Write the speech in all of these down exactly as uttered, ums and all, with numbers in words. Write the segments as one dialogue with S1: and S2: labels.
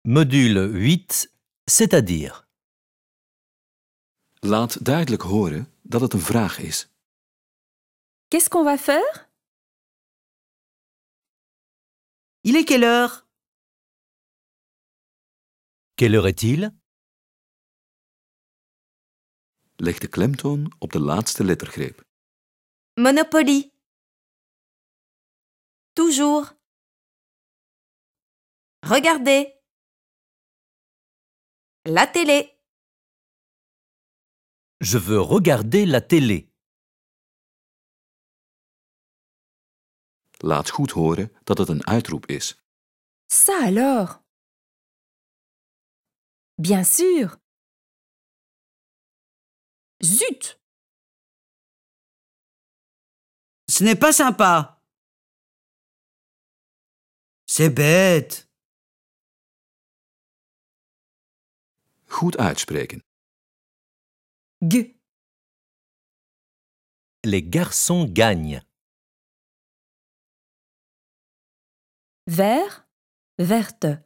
S1: Module huit, c'est-à-dire.
S2: Laat duidelijk horen dat het een vraag is.
S3: Qu'est-ce qu'on va faire?
S4: Il est quelle heure?
S1: Quelle heure est-il?
S2: Leg de klemtoon op de laatste lettergreep.
S3: Monopoly. Toujours. Regardez. La télé.
S1: Je veux regarder la télé.
S2: Laat goed horen dat het een uitroep is.
S3: Ça alors? Bien sûr. Zut!
S4: Ce n'est pas sympa. C'est bête.
S2: Goed uitspreken.
S3: G.
S1: Les garçons gagnent.
S3: Vert, verte.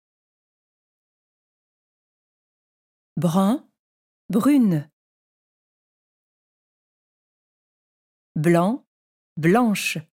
S3: Brun, brune. Blanc, blanche.